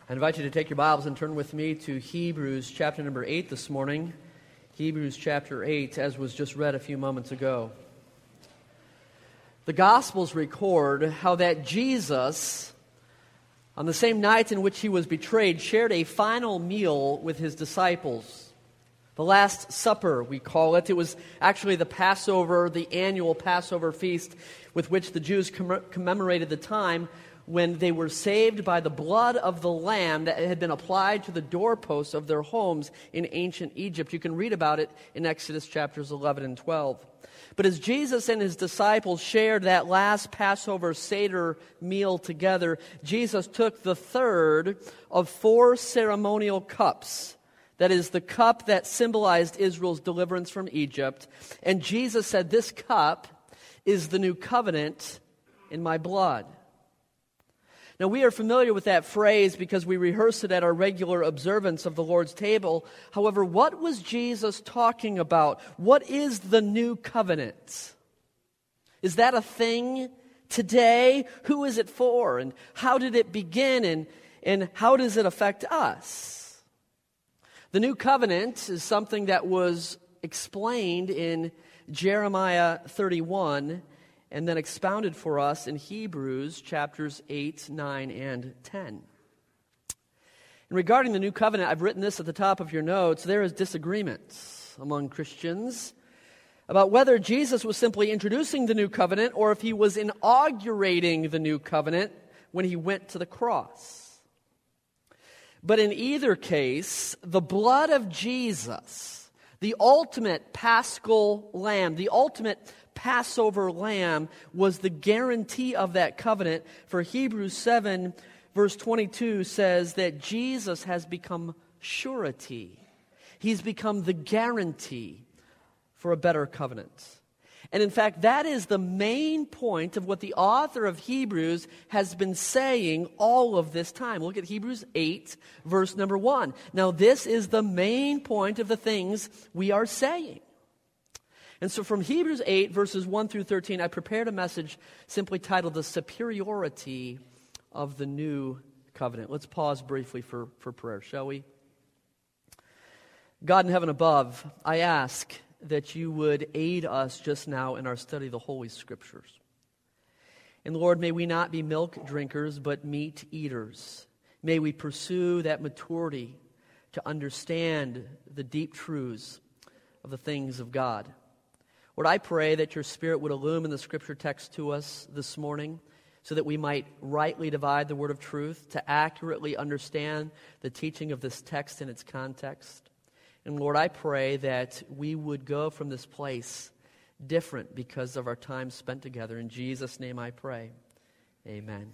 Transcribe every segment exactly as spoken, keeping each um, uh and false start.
I invite you to take your Bibles and turn with me to Hebrews chapter number eight this morning. Hebrews chapter eight, as was just read a few moments ago. The Gospels record how that Jesus, on the same night in which he was betrayed, shared a final meal with his disciples. The Last Supper, we call it. It was actually the Passover, the annual Passover feast with which the Jews comm- commemorated the time when they were saved by the blood of the Lamb that had been applied to the doorposts of their homes in ancient Egypt. You can read about it in Exodus chapters eleven and twelve. But as Jesus and his disciples shared that last Passover Seder meal together, Jesus took the third of four ceremonial cups. That is, the cup that symbolized Israel's deliverance from Egypt. And Jesus said, "This cup is the new covenant in my blood." Now, we are familiar with that phrase because we rehearse it at our regular observance of the Lord's table. However, what was Jesus talking about? What is the new covenant? Is that a thing today? Who is it for? And how did it begin? And, and how does it affect us? The new covenant is something that was explained in Jeremiah thirty-one and then expounded for us in Hebrews chapters eight, nine, and ten. And regarding the new covenant, I've written this at the top of your notes. There is disagreement among Christians about whether Jesus was simply introducing the new covenant or if he was inaugurating the new covenant when he went to the cross. But in either case, the blood of Jesus, the ultimate paschal lamb, the ultimate Passover lamb, was the guarantee of that covenant. For Hebrews seven, verse twenty-two says that Jesus has become surety. He's become the guarantee for a better covenant. And in fact, that is the main point of what the author of Hebrews has been saying all of this time. Look at Hebrews eight, verse number one. Now, this is the main point of the things we are saying. And so from Hebrews eight, verses one through thirteen, I prepared a message simply titled The Superiority of the New Covenant. Let's pause briefly for, for prayer, shall we? God in heaven above, I ask that you would aid us just now in our study of the Holy Scriptures. And Lord, may we not be milk drinkers, but meat eaters. May we pursue that maturity to understand the deep truths of the things of God. Lord, I pray that your Spirit would illumine the Scripture text to us this morning so that we might rightly divide the word of truth, to accurately understand the teaching of this text in its context. And Lord, I pray that we would go from this place different because of our time spent together. In Jesus' name I pray. Amen.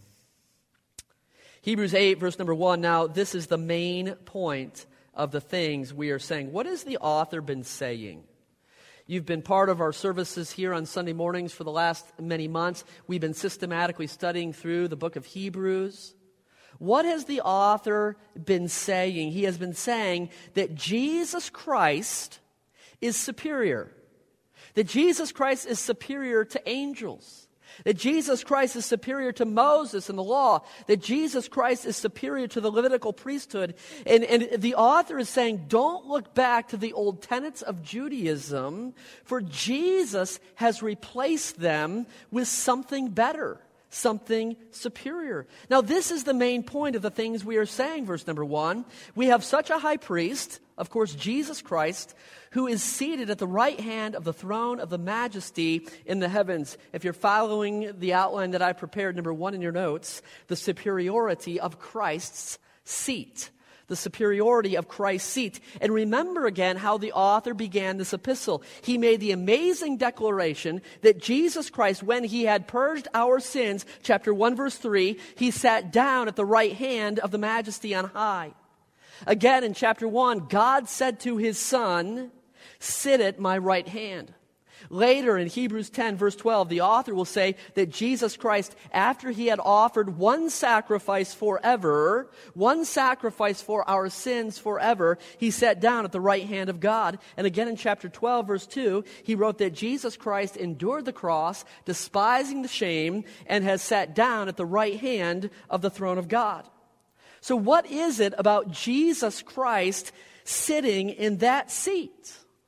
Hebrews eight, verse number one. Now, this is the main point of the things we are saying. What has the author been saying? You've been part of our services here on Sunday mornings for the last many months. We've been systematically studying through the book of Hebrews. What has the author been saying? He has been saying that Jesus Christ is superior. That Jesus Christ is superior to angels. That Jesus Christ is superior to Moses and the law. That Jesus Christ is superior to the Levitical priesthood. And, and the author is saying, don't look back to the old tenets of Judaism, for Jesus has replaced them with something better, something superior. Now, this is the main point of the things we are saying, verse number one. We have such a high priest, of course, Jesus Christ, who is seated at the right hand of the throne of the majesty in the heavens. If you're following the outline that I prepared, number one in your notes, the superiority of Christ's seat. The superiority of Christ's seat. And remember again how the author began this epistle. He made the amazing declaration that Jesus Christ, when he had purged our sins, chapter one, verse three, he sat down at the right hand of the majesty on high. Again, in chapter one, God said to his Son, "Sit at my right hand." Later in Hebrews ten, verse twelve, the author will say that Jesus Christ, after he had offered one sacrifice forever, one sacrifice for our sins forever, he sat down at the right hand of God. And again in chapter twelve, verse two, he wrote that Jesus Christ endured the cross, despising the shame, and has sat down at the right hand of the throne of God. So what is it about Jesus Christ sitting in that seat?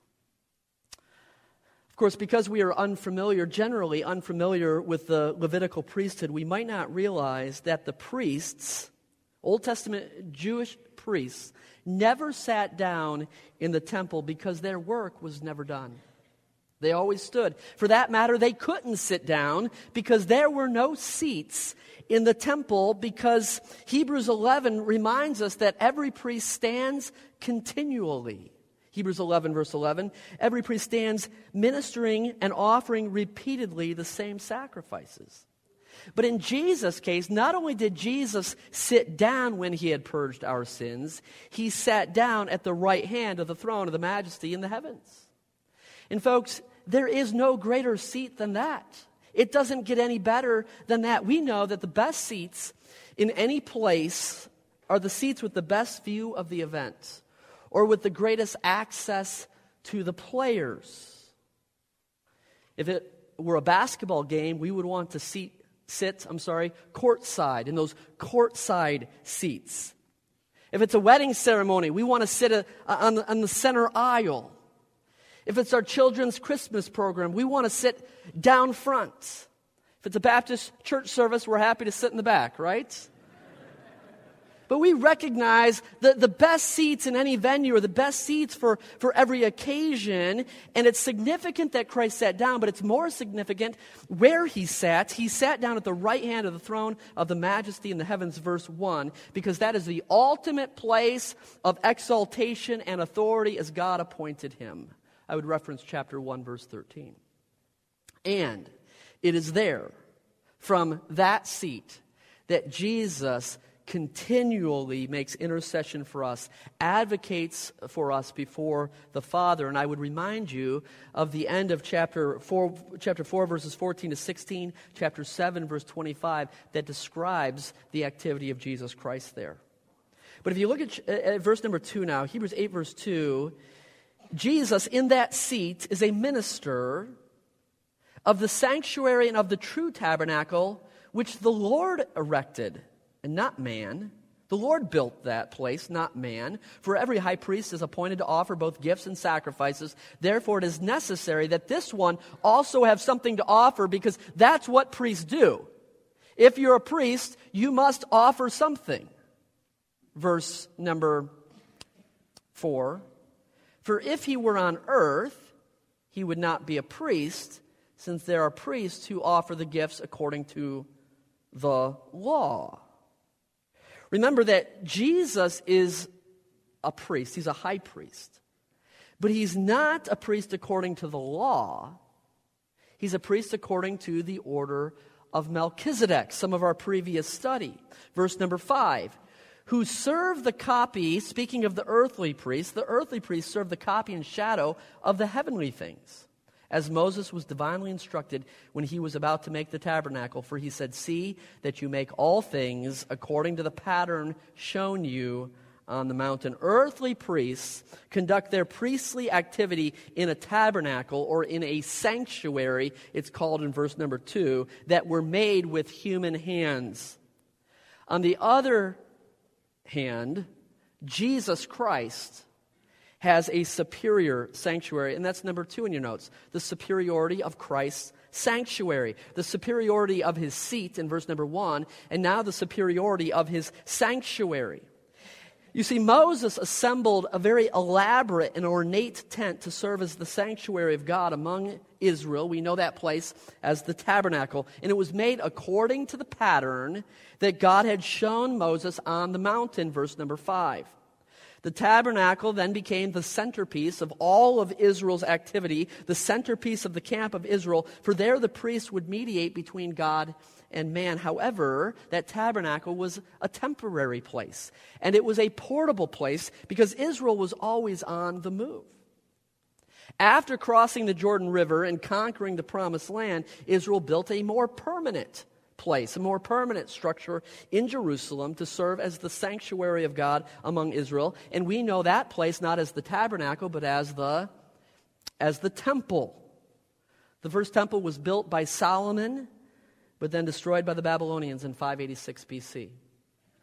Of course, because we are unfamiliar, generally unfamiliar with the Levitical priesthood, we might not realize that the priests, Old Testament Jewish priests, never sat down in the temple because their work was never done. They always stood. For that matter, they couldn't sit down because there were no seats in the temple, because Hebrews eleven reminds us that every priest stands continually. Hebrews eleven, verse eleven, every priest stands ministering and offering repeatedly the same sacrifices. But in Jesus' case, not only did Jesus sit down when he had purged our sins, he sat down at the right hand of the throne of the majesty in the heavens. And folks, there is no greater seat than that. It doesn't get any better than that. We know that the best seats in any place are the seats with the best view of the event, or with the greatest access to the players. If it were a basketball game, we would want to seat, sit, I'm sorry, courtside, in those courtside seats. If it's a wedding ceremony, we want to sit a, on, the, on the center aisle. If it's our children's Christmas program, we want to sit down front. If it's a Baptist church service, we're happy to sit in the back, right? But we recognize that the best seats in any venue are the best seats for, for every occasion. And it's significant that Christ sat down, but it's more significant where he sat. He sat down at the right hand of the throne of the majesty in the heavens, verse one, because that is the ultimate place of exaltation and authority as God appointed him. I would reference chapter one, verse thirteen. And it is there, from that seat, that Jesus continually makes intercession for us, advocates for us before the Father. And I would remind you of the end of chapter four, chapter four, verses fourteen to sixteen, chapter seven, verse twenty-five, that describes the activity of Jesus Christ there. But if you look at, at verse number two now, Hebrews eight, verse two, Jesus in that seat is a minister of the sanctuary and of the true tabernacle, which the Lord erected, and not man. The Lord built that place, not man. For every high priest is appointed to offer both gifts and sacrifices. Therefore, it is necessary that this one also have something to offer, because that's what priests do. If you're a priest, you must offer something. Verse number four. For if he were on earth, he would not be a priest, since there are priests who offer the gifts according to the law. Remember that Jesus is a priest. He's a high priest. But he's not a priest according to the law. He's a priest according to the order of Melchizedek, some of our previous study. Verse number five. Who serve the copy, speaking of the earthly priests, the earthly priests serve the copy and shadow of the heavenly things, as Moses was divinely instructed when he was about to make the tabernacle. For he said, see that you make all things according to the pattern shown you on the mountain. Earthly priests conduct their priestly activity in a tabernacle, or in a sanctuary, it's called in verse number two, that were made with human hands. On the other hand, Jesus Christ has a superior sanctuary, and that's number two in your notes, the superiority of Christ's sanctuary, the superiority of his seat in verse number one, and now the superiority of his sanctuary. You see, Moses assembled a very elaborate and ornate tent to serve as the sanctuary of God among Israel. We know that place as the tabernacle. And it was made according to the pattern that God had shown Moses on the mountain, verse number five. The tabernacle then became the centerpiece of all of Israel's activity, the centerpiece of the camp of Israel, for there the priest would mediate between God and man. However, that tabernacle was a temporary place, and it was a portable place because Israel was always on the move. After crossing the Jordan River and conquering the Promised Land, Israel built a more permanent place, a more permanent structure in Jerusalem to serve as the sanctuary of God among Israel. And we know that place not as the tabernacle, but as the, as the temple. The first temple was built by Solomon, but then destroyed by the Babylonians in five eighty-six B C.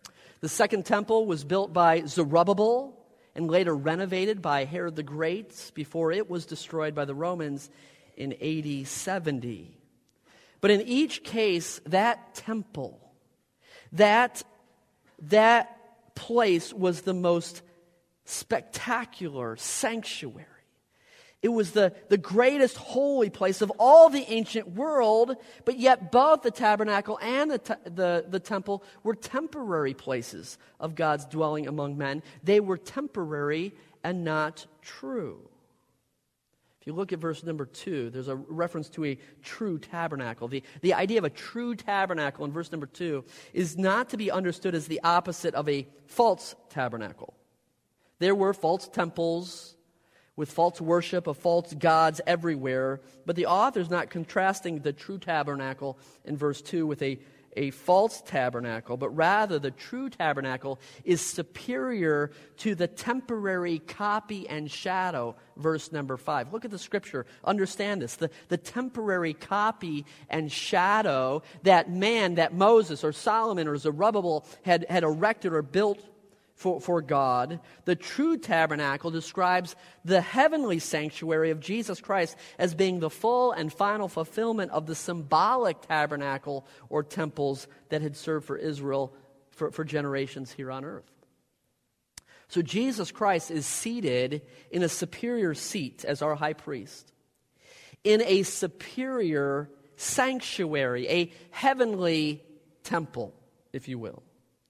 The second temple was built by Zerubbabel and later renovated by Herod the Great before it was destroyed by the Romans in A D seventy. But in each case, that temple, that, that place was the most spectacular sanctuary. It was the, the greatest holy place of all the ancient world, but yet both the tabernacle and the, te- the, the temple were temporary places of God's dwelling among men. They were temporary and not true. If you look at verse number two, there's a reference to a true tabernacle. The, the idea of a true tabernacle in verse number two is not to be understood as the opposite of a false tabernacle. There were false temples with false worship of false gods everywhere, but the author is not contrasting the true tabernacle in verse two with a, a false tabernacle, but rather the true tabernacle is superior to the temporary copy and shadow, verse number five. Look at the scripture. Understand this. The, the temporary copy and shadow that man, that Moses or Solomon or Zerubbabel had, had erected or built For, for God, the true tabernacle describes the heavenly sanctuary of Jesus Christ as being the full and final fulfillment of the symbolic tabernacle or temples that had served for Israel for, for generations here on earth. So Jesus Christ is seated in a superior seat as our high priest, in a superior sanctuary, a heavenly temple, if you will.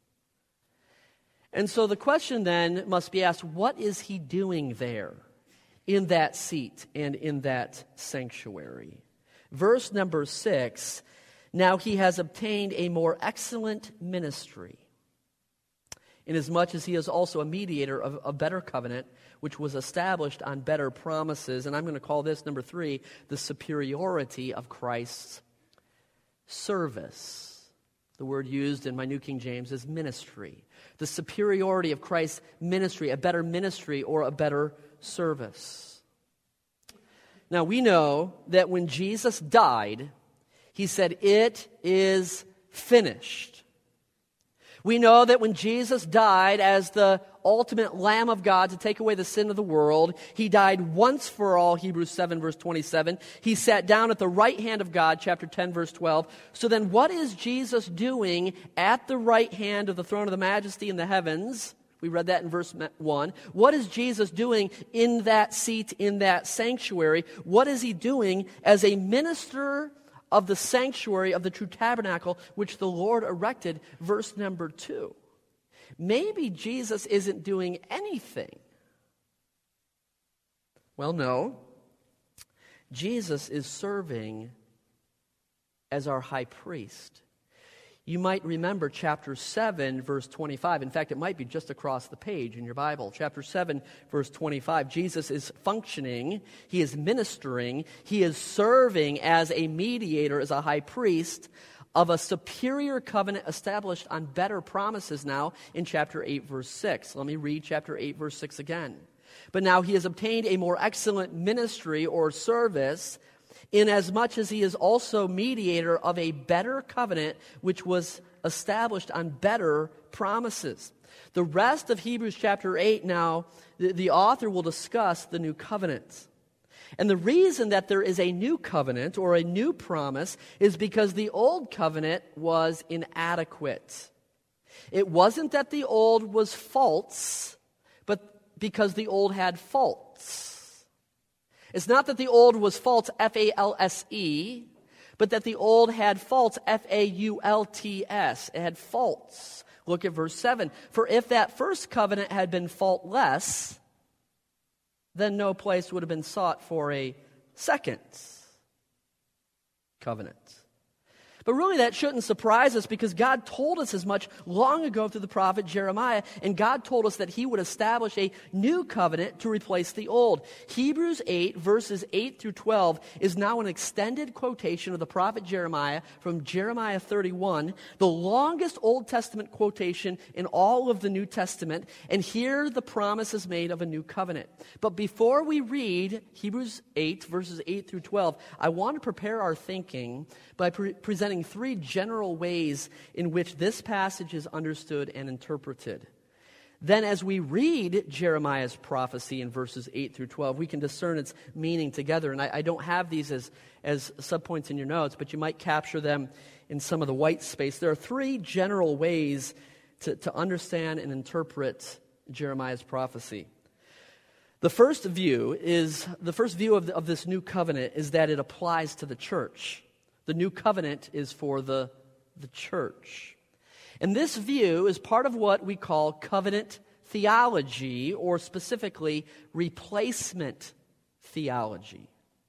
And so the question then must be asked, what is he doing there in that seat and in that sanctuary? Verse number six, now he has obtained a more excellent ministry, inasmuch as he is also a mediator of a better covenant, which was established on better promises. And I'm going to call this, number three, the superiority of Christ's service. The word used in my New King James is ministry. The superiority of Christ's ministry, a better ministry or a better service. Now we know that when Jesus died, he said, "It is finished." We know that when Jesus died as the ultimate Lamb of God to take away the sin of the world, he died once for all, Hebrews seven, verse twenty-seven. He sat down at the right hand of God, chapter ten, verse twelve. So then what is Jesus doing at the right hand of the throne of the majesty in the heavens? We read that in verse one. What is Jesus doing in that seat, in that sanctuary? What is he doing as a minister of the sanctuary of the true tabernacle, which the Lord erected? Verse number two. Maybe Jesus isn't doing anything. Well, no. Jesus is serving as our high priest. You might remember chapter seven, verse twenty-five. In fact, it might be just across the page in your Bible. Chapter seven, verse twenty-five. Jesus is functioning. He is ministering. He is serving as a mediator, as a high priest of a superior covenant established on better promises now in chapter eight, verse six. Let me read chapter eight, verse six again. But now he has obtained a more excellent ministry or service, inasmuch as he is also mediator of a better covenant, which was established on better promises. The rest of Hebrews chapter eight now, the, the author will discuss the new covenant. And the reason that there is a new covenant or a new promise is because the old covenant was inadequate. It wasn't that the old was false, but because the old had faults. It's not that the old was false, F A L S E, but that the old had faults, F A U L T S. It had faults. Look at verse seven. For if that first covenant had been faultless, then no place would have been sought for a second covenant. But really that shouldn't surprise us, because God told us as much long ago through the prophet Jeremiah, and God told us that he would establish a new covenant to replace the old. Hebrews eight, verses eight through twelve is now an extended quotation of the prophet Jeremiah from Jeremiah thirty-one, the longest Old Testament quotation in all of the New Testament, and here the promise is made of a new covenant. But before we read Hebrews eight, verses eight through twelve, I want to prepare our thinking by pre- presenting presenting three general ways in which this passage is understood and interpreted. Then as we read Jeremiah's prophecy in verses eight through twelve, we can discern its meaning together. And I, I don't have these as, as subpoints in your notes, but you might capture them in some of the white space. There are three general ways to, to understand and interpret Jeremiah's prophecy. The first view is, the first view of, the, of this new covenant is that it applies to the church. The new covenant is for the, the church. And this view is part of what we call covenant theology, or specifically replacement theology.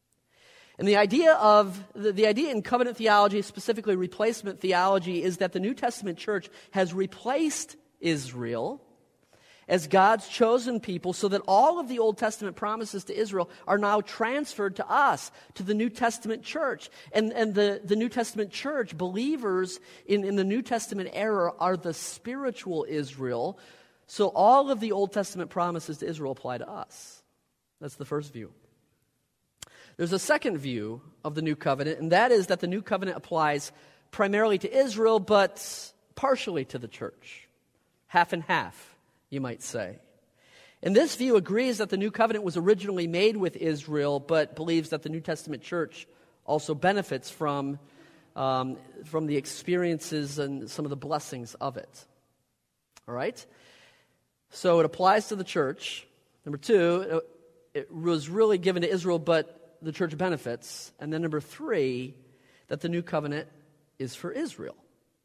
And the idea of the, the idea in covenant theology, specifically replacement theology, is that the New Testament church has replaced Israel as God's chosen people, so that all of the Old Testament promises to Israel are now transferred to us, to the New Testament church. And, and the, the New Testament church, believers in, in the New Testament era, are the spiritual Israel. So all of the Old Testament promises to Israel apply to us. That's the first view. There's a second view of the New Covenant, and that is that the New Covenant applies primarily to Israel, but partially to the church. Half and half, you might say. And this view agrees that the New Covenant was originally made with Israel, but believes that the New Testament church also benefits from, um, from the experiences and some of the blessings of it. All right? So it applies to the church. Number two, it was really given to Israel, but the church benefits. And then number three, that the New Covenant is for Israel.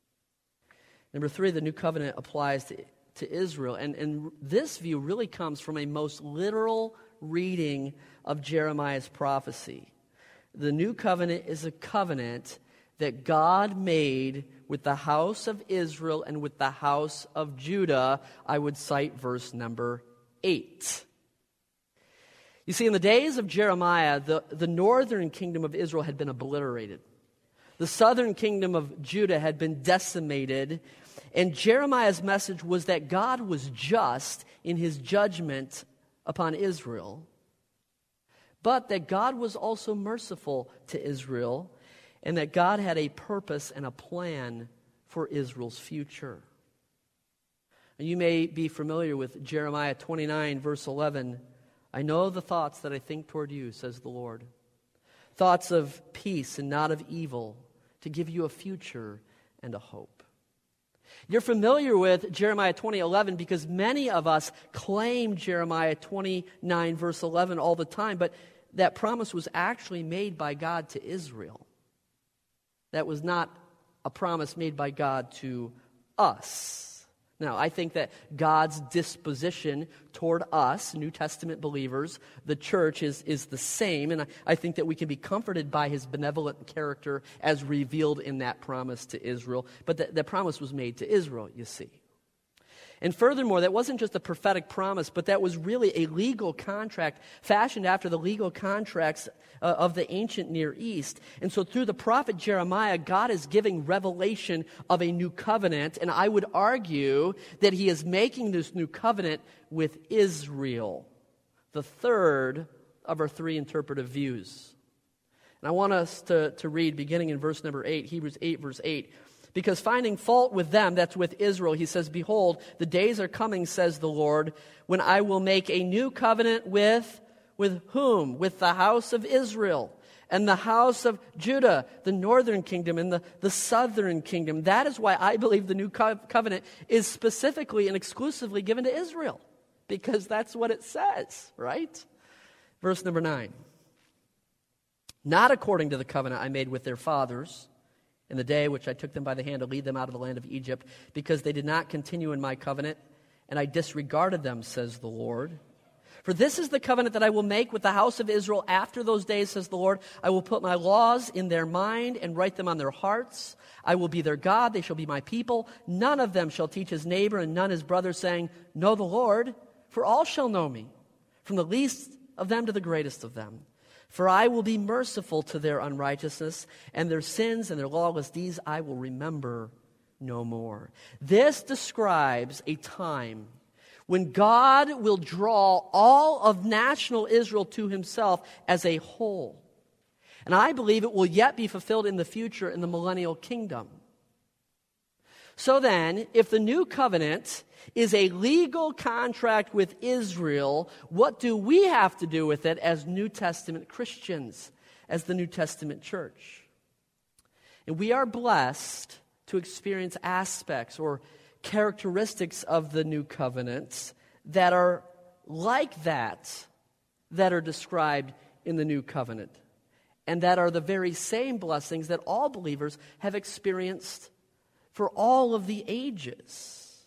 Number three, the New Covenant applies to to Israel. And, and this view really comes from a most literal reading of Jeremiah's prophecy. The New Covenant is a covenant that God made with the house of Israel and with the house of Judah. I would cite verse number eight. You see, in the days of Jeremiah, the, the northern kingdom of Israel had been obliterated. The southern kingdom of Judah had been decimated. And Jeremiah's message was that God was just in his judgment upon Israel, but that God was also merciful to Israel, and that God had a purpose and a plan for Israel's future. And you may be familiar with Jeremiah twenty-nine, verse eleven. I know the thoughts that I think toward you, says the Lord. Thoughts of peace and not of evil, to give you a future and a hope. You're familiar with Jeremiah twenty eleven because many of us claim Jeremiah twenty-nine, verse eleven all the time, but that promise was actually made by God to Israel. That was not a promise made by God to us. Now, I think that God's disposition toward us, New Testament believers, the church, is, is the same, and I, I think that we can be comforted by his benevolent character as revealed in that promise to Israel. But that, that promise was made to Israel, you see. And furthermore, that wasn't just a prophetic promise, but that was really a legal contract fashioned after the legal contracts uh, of the ancient Near East. And so through the prophet Jeremiah, God is giving revelation of a new covenant, and I would argue that he is making this new covenant with Israel, the third of our three interpretive views. And I want us to, to read, beginning in verse number eight, Hebrews eight, verse eight. Because finding fault with them, that's with Israel, he says, behold, the days are coming, says the Lord, when I will make a new covenant with, with whom? With the house of Israel and the house of Judah, the northern kingdom and the, the southern kingdom. That is why I believe the new co- covenant is specifically and exclusively given to Israel. Because that's what it says, right? Verse number nine. Not according to the covenant I made with their fathers, in the day which I took them by the hand to lead them out of the land of Egypt, because they did not continue in my covenant, and I disregarded them, says the Lord. For this is the covenant that I will make with the house of Israel after those days, says the Lord. I will put my laws in their mind and write them on their hearts. I will be their God, they shall be my people. None of them shall teach his neighbor and none his brother, saying, know the Lord, for all shall know me, from the least of them to the greatest of them. For I will be merciful to their unrighteousness, and their sins and their lawless deeds I will remember no more. This describes a time when God will draw all of national Israel to himself as a whole. And I believe it will yet be fulfilled in the future in the millennial kingdom. So then, if the new covenant is a legal contract with Israel, what do we have to do with it as New Testament Christians, as the New Testament church? And we are blessed to experience aspects or characteristics of the new covenants that are like that, that are described in the new covenant, and that are the very same blessings that all believers have experienced for all of the ages.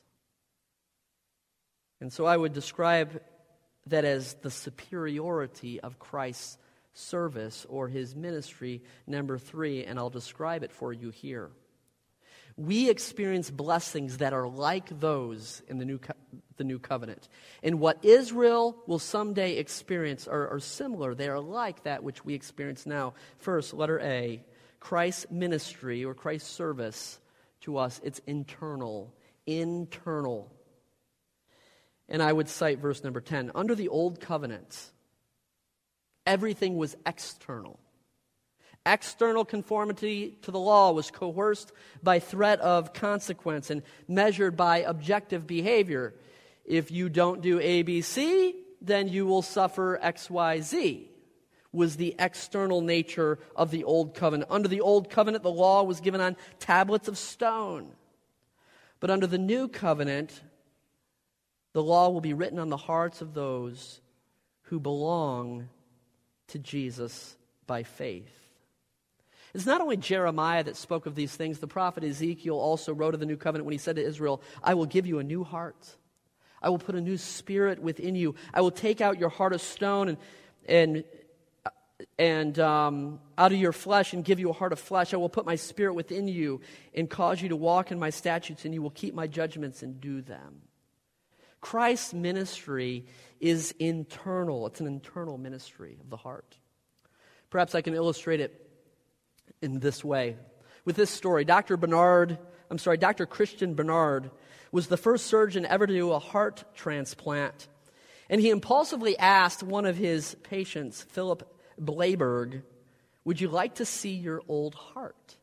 And so I would describe that as the superiority of Christ's service or his ministry, number three, and I'll describe it for you here. We experience blessings that are like those in the new co- the new covenant. And what Israel will someday experience are, are similar. They are like that which we experience now. First, letter A, Christ's ministry or Christ's service to us, it's internal. Internal. And I would cite verse number ten. Under the old covenant, everything was external. External conformity to the law was coerced by threat of consequence and measured by objective behavior. If you don't do A B C, then you will suffer X Y Z, was the external nature of the old covenant. Under the old covenant, the law was given on tablets of stone. But under the new covenant, the law will be written on the hearts of those who belong to Jesus by faith. It's not only Jeremiah that spoke of these things. The prophet Ezekiel also wrote of the new covenant when he said to Israel, I will give you a new heart. I will put a new spirit within you. I will take out your heart of stone and and and um, out of your flesh and give you a heart of flesh. I will put my spirit within you and cause you to walk in my statutes, and you will keep my judgments and do them. Christ's ministry is internal. It's an internal ministry of the heart. Perhaps I can illustrate it in this way. With this story, Doctor Bernard, I'm sorry, Doctor Christian Bernard was the first surgeon ever to do a heart transplant. And he impulsively asked one of his patients, Philip Blayberg, would you like to see your old heart?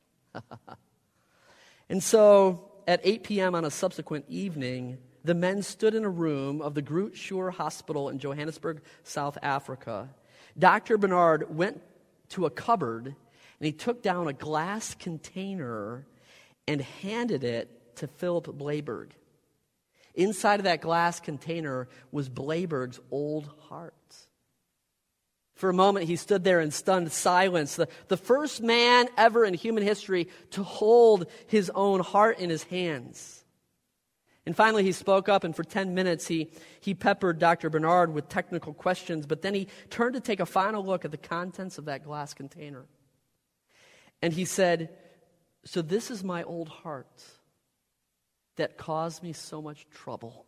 And so at eight p.m. on a subsequent evening, the men stood in a room of the Groot Schuur Hospital in Johannesburg, South Africa. Doctor Bernard went to a cupboard and he took down a glass container and handed it to Philip Blayberg. Inside of that glass container was Blayberg's old heart. For a moment, he stood there in stunned silence, the, the first man ever in human history to hold his own heart in his hands. And finally, he spoke up, and for ten minutes, he, he peppered Doctor Bernard with technical questions, but then he turned to take a final look at the contents of that glass container. And he said, so this is my old heart that caused me so much trouble.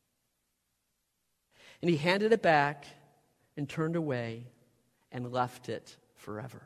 And he handed it back and turned away and left it forever.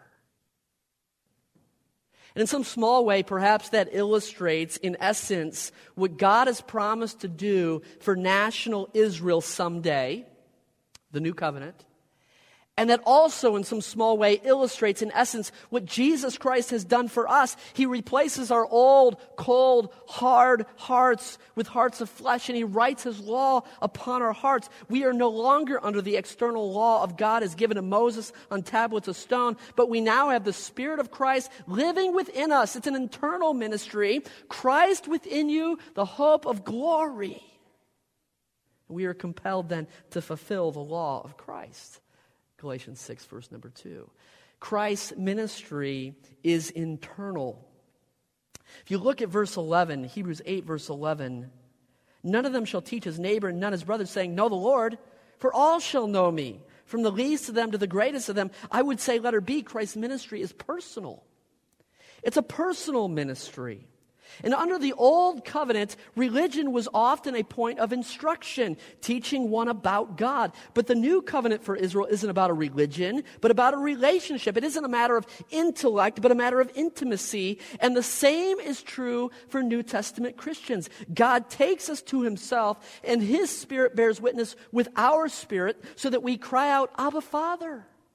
And in some small way, perhaps that illustrates, in essence, what God has promised to do for national Israel someday, the new covenant, and that also in some small way illustrates, in essence, what Jesus Christ has done for us. He replaces our old, cold, hard hearts with hearts of flesh, and he writes his law upon our hearts. We are no longer under the external law of God as given to Moses on tablets of stone, but we now have the Spirit of Christ living within us. It's an internal ministry. Christ within you, the hope of glory. We are compelled then to fulfill the law of Christ. Galatians six, verse number two. Christ's ministry is internal. If you look at verse eleven, Hebrews eight, verse eleven, none of them shall teach his neighbor and none his brother, saying, know the Lord, for all shall know me, from the least of them to the greatest of them. I would say, letter B, Christ's ministry is personal. It's a personal ministry. And under the old covenant, religion was often a point of instruction, teaching one about God. But the new covenant for Israel isn't about a religion, but about a relationship. It isn't a matter of intellect, but a matter of intimacy. And the same is true for New Testament Christians. God takes us to himself, and his Spirit bears witness with our spirit so that we cry out, Abba, Father.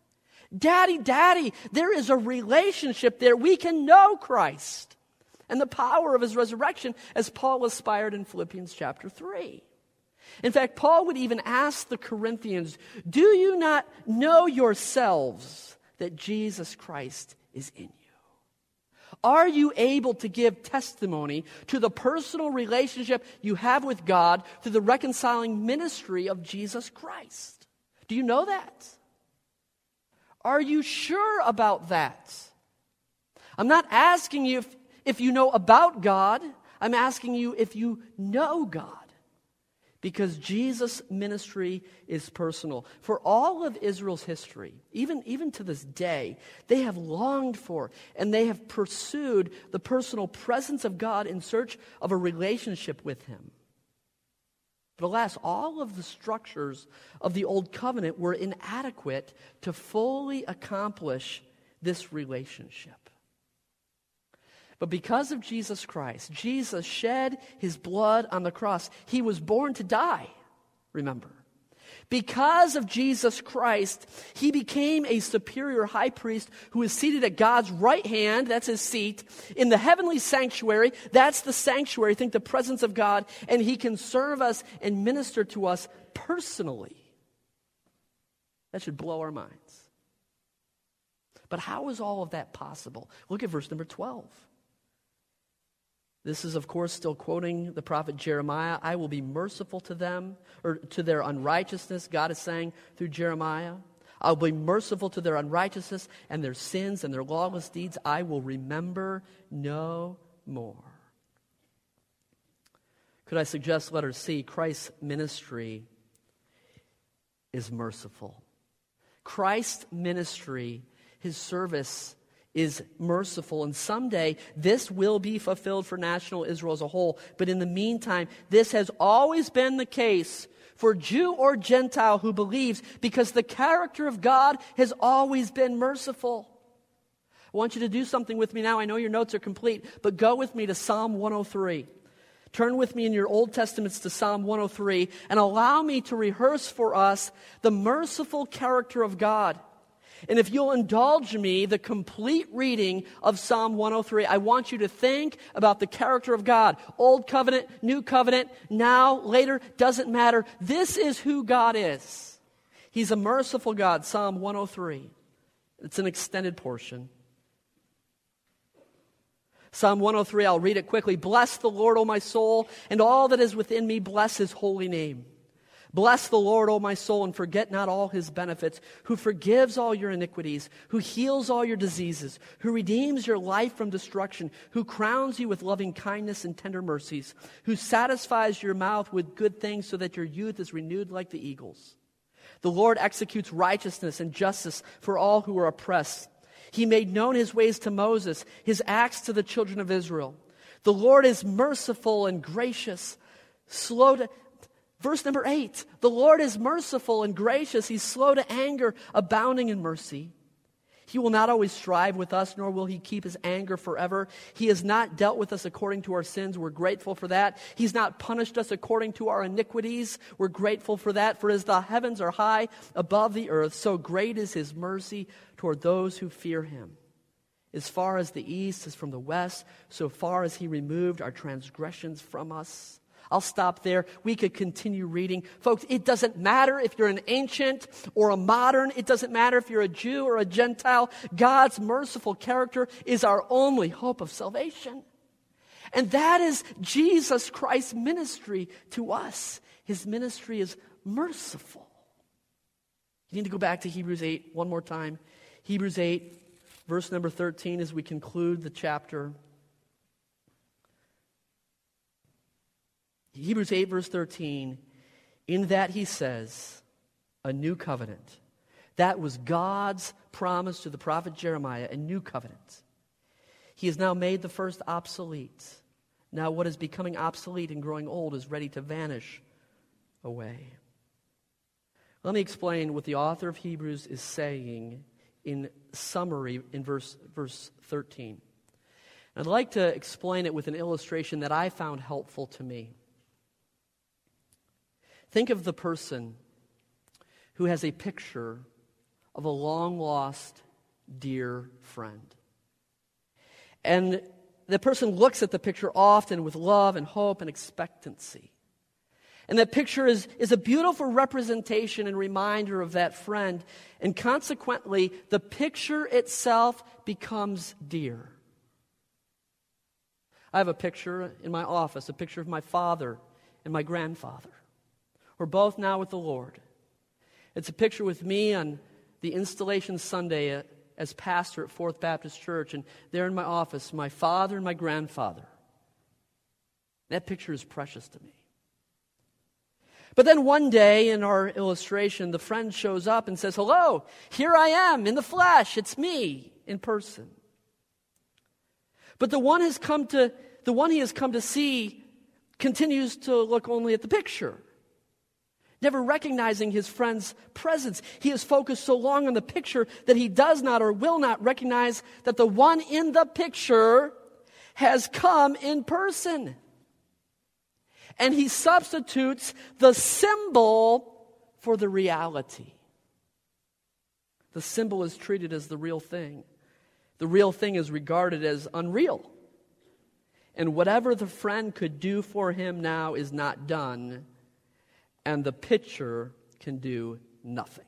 Daddy, Daddy, there is a relationship there. We can know Christ and the power of his resurrection, as Paul aspired in Philippians chapter three. In fact, Paul would even ask the Corinthians, do you not know yourselves that Jesus Christ is in you? Are you able to give testimony to the personal relationship you have with God through the reconciling ministry of Jesus Christ? Do you know that? Are you sure about that? I'm not asking you if, if you know about God. I'm asking you if you know God. Because Jesus' ministry is personal. For all of Israel's history, even, even to this day, they have longed for and they have pursued the personal presence of God in search of a relationship with him. But alas, all of the structures of the Old Covenant were inadequate to fully accomplish this relationship. But because of Jesus Christ, Jesus shed his blood on the cross. He was born to die, remember. Because of Jesus Christ, he became a superior high priest who is seated at God's right hand, that's his seat, in the heavenly sanctuary, that's the sanctuary, think the presence of God, and he can serve us and minister to us personally. That should blow our minds. But how is all of that possible? Look at verse number twelve. This is, of course, still quoting the prophet Jeremiah. I will be merciful to them, or to their unrighteousness, God is saying through Jeremiah. I'll be merciful to their unrighteousness and their sins and their lawless deeds. I will remember no more. Could I suggest letter C, Christ's ministry is merciful. Christ's ministry, his service is merciful, and someday this will be fulfilled for national Israel as a whole. But in the meantime, this has always been the case for Jew or Gentile who believes, because the character of God has always been merciful. I want you to do something with me now. I know your notes are complete, but go with me to Psalm one oh three. Turn with me in your Old Testaments to Psalm one oh three and allow me to rehearse for us the merciful character of God. And if you'll indulge me, the complete reading of Psalm one oh three, I want you to think about the character of God. Old covenant, new covenant, now, later, doesn't matter. This is who God is. He's a merciful God, Psalm one oh three. It's an extended portion. Psalm one oh three, I'll read it quickly. Bless the Lord, O my soul, and all that is within me, bless his holy name. Bless the Lord, O my soul, and forget not all his benefits, who forgives all your iniquities, who heals all your diseases, who redeems your life from destruction, who crowns you with loving kindness and tender mercies, who satisfies your mouth with good things so that your youth is renewed like the eagles. The Lord executes righteousness and justice for all who are oppressed. He made known his ways to Moses, his acts to the children of Israel. The Lord is merciful and gracious, slow to... Verse number eight, the Lord is merciful and gracious. He's slow to anger, abounding in mercy. He will not always strive with us, nor will he keep his anger forever. He has not dealt with us according to our sins. We're grateful for that. He's not punished us according to our iniquities. We're grateful for that. For as the heavens are high above the earth, so great is his mercy toward those who fear him. As far as the east is from the west, so far as he removed our transgressions from us. I'll stop there. We could continue reading. Folks, it doesn't matter if you're an ancient or a modern. It doesn't matter if you're a Jew or a Gentile. God's merciful character is our only hope of salvation. And that is Jesus Christ's ministry to us. His ministry is merciful. You need to go back to Hebrews eight one more time. Hebrews eight, verse number thirteen, as we conclude the chapter. Hebrews eight, verse thirteen, in that he says, a new covenant. That was God's promise to the prophet Jeremiah, a new covenant. He has now made the first obsolete. Now what is becoming obsolete and growing old is ready to vanish away. Let me explain what the author of Hebrews is saying in summary in verse, verse thirteen. I'd like to explain it with an illustration that I found helpful to me. Think of the person who has a picture of a long-lost dear friend. And the person looks at the picture often with love and hope and expectancy. And that picture is, is a beautiful representation and reminder of that friend. And consequently, the picture itself becomes dear. I have a picture in my office, a picture of my father and my grandfather. We're both now with the Lord. It's a picture with me on the installation Sunday at, as pastor at Fourth Baptist Church, and there in my office, my father and my grandfather. That picture is precious to me. But then one day in our illustration, the friend shows up and says, "Hello, here I am in the flesh. It's me in person." But the one has come to the one he has come to see continues to look only at the picture, never recognizing his friend's presence. He is focused so long on the picture that he does not or will not recognize that the one in the picture has come in person. And he substitutes the symbol for the reality. The symbol is treated as the real thing. The real thing is regarded as unreal. And whatever the friend could do for him now is not done, and the picture can do nothing.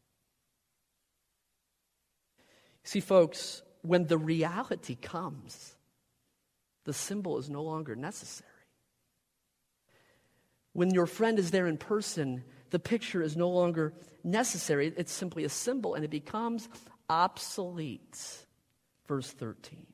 See, folks, when the reality comes, the symbol is no longer necessary. When your friend is there in person, the picture is no longer necessary. It's simply a symbol, and it becomes obsolete. Verse thirteen.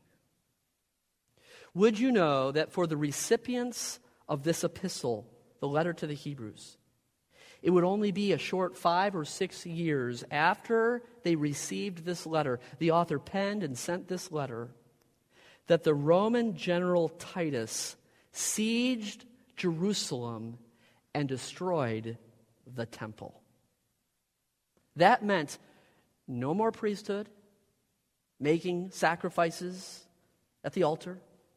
Would you know that for the recipients of this epistle, the letter to the Hebrews, it would only be a short five or six years after they received this letter, the author penned and sent this letter, that the Roman general Titus sieged Jerusalem and destroyed the temple. That meant no more priesthood, making sacrifices at the altar.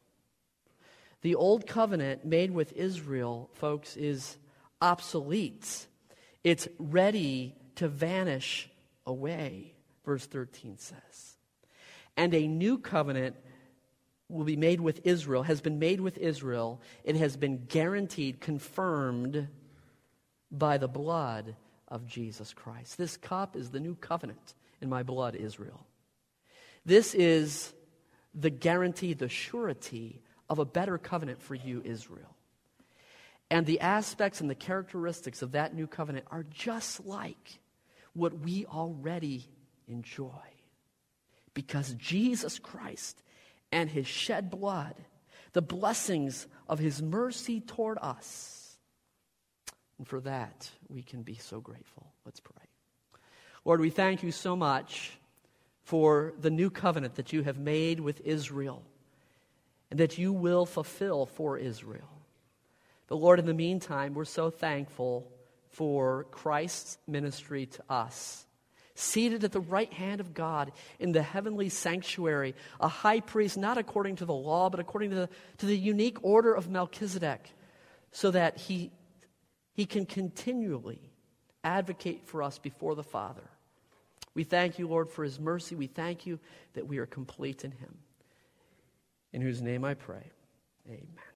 The old covenant made with Israel, folks, is obsolete. It's ready to vanish away, verse thirteen says. And a new covenant will be made with Israel, has been made with Israel. It has been guaranteed, confirmed by the blood of Jesus Christ. This cup is the new covenant in my blood, Israel. This is the guarantee, the surety of a better covenant for you, Israel. And the aspects and the characteristics of that new covenant are just like what we already enjoy. Because Jesus Christ and his shed blood, the blessings of his mercy toward us. And for that, we can be so grateful. Let's pray. Lord, we thank you so much for the new covenant that you have made with Israel and that you will fulfill for Israel. But Lord, in the meantime, we're so thankful for Christ's ministry to us. Seated at the right hand of God in the heavenly sanctuary, a high priest not according to the law, but according to the, to the unique order of Melchizedek, so that he, he can continually advocate for us before the Father. We thank you, Lord, for his mercy. We thank you that we are complete in him. In whose name I pray, amen.